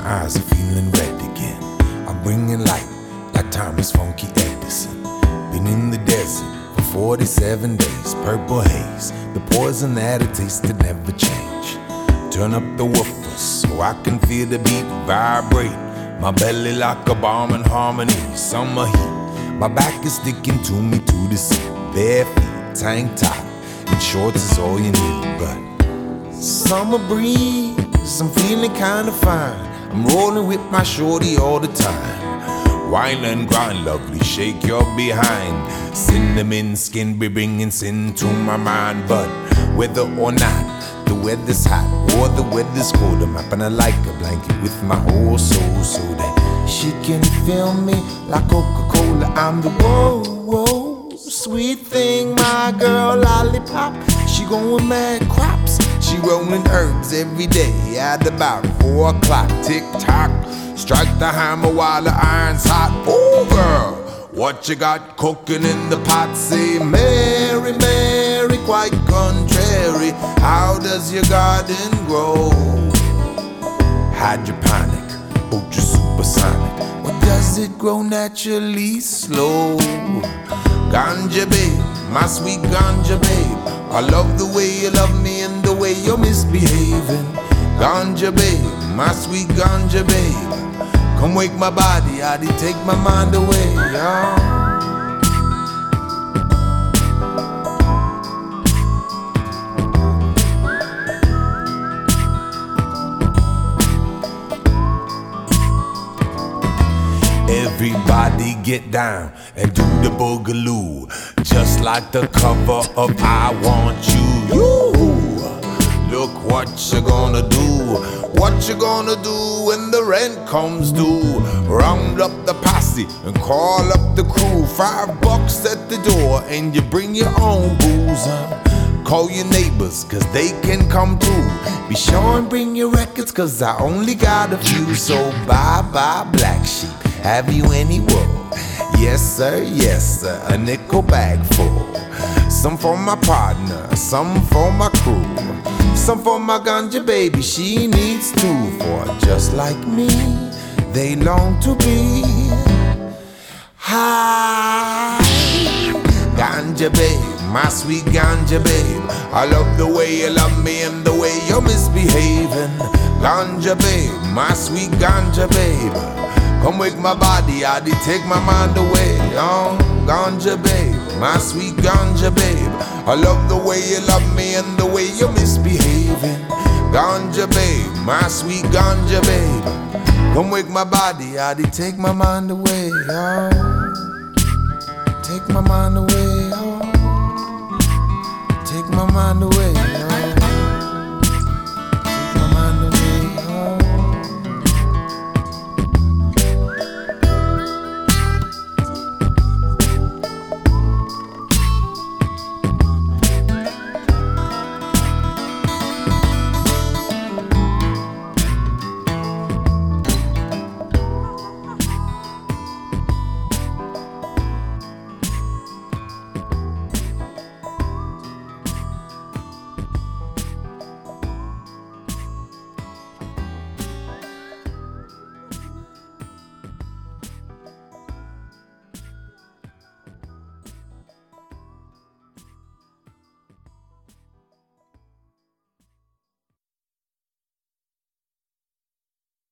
eyes are feeling red again. I'm bringing light like Thomas Funky Edison. Been in the desert for 47 days, purple haze, the poison that it tastes to never change. Turn up the woofer so I can feel the beat vibrate. My belly like a bomb in harmony, summer heat. My back is sticking to me to the seat. Bare feet, tank top, and shorts is all you need. But summer breeze, I'm feeling kinda fine. I'm rolling with my shorty all the time. Wine and grind, lovely, shake your behind. Cinnamon skin be bringing sin to my mind. But whether or not the weather's hot or the weather's cold, I'm wrapping her like a blanket with my whole soul, so that she can feel me like Coca-Cola. I'm the whoa, sweet thing, my girl lollipop. She going mad crops. She rolling herbs every day at about 4 o'clock. Tick-tock, strike the hammer while the iron's hot. Oh, girl, what you got cooking in the pot? Say, Mary, Mary, quite contrary. How does your garden grow? Hydroponic, ultra supersonic. Or does it grow naturally slow? Ganja babe, my sweet ganja babe, I love the way you love me and the way you're misbehaving. Ganja babe, my sweet ganja babe, come wake my body, I did take my mind away, yeah. Everybody get down and do the boogaloo, just like the cover of I Want You. Look what you gonna do, what you gonna do when the rent comes due. Round up the posse and call up the crew. $5 at the door and you bring your own booze. Call your neighbors cause they can come too. Be sure and bring your records cause I only got a few. So bye-bye black sheep, have you any wool? Yes sir, a nickel bag full. Some for my partner, some for my crew. Some for my ganja baby, she needs 2. For just like me, they long to be high. Ganja babe, my sweet ganja babe, I love the way you love me and the way you're misbehaving. Ganja babe, my sweet ganja babe, come wake my body, I did take my mind away. Oh, ganja babe, my sweet ganja babe, I love the way you love me and the way you're misbehaving. Ganja babe, my sweet ganja babe, come wake my body, I did take my mind away. Oh, take my mind away.